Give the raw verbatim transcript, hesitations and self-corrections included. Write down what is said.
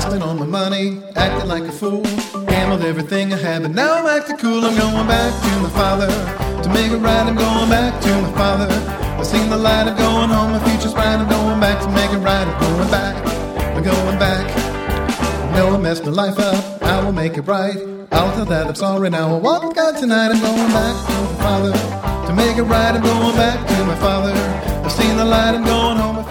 spent all my money, acted like a fool, gambled everything I had, but now I'm acting cool. I'm going back to my father to make it right. I'm going back to my father. I've seen the light. I'm going home. My future's bright. I'm going back to make it right. I'm going back. I'm going back. No, I messed my life up. I will make it right. I'll tell that I'm sorry now. I'll walk with God tonight. I'm going back to my father to make it right. I'm going back to my father. I've seen the light. I'm going home.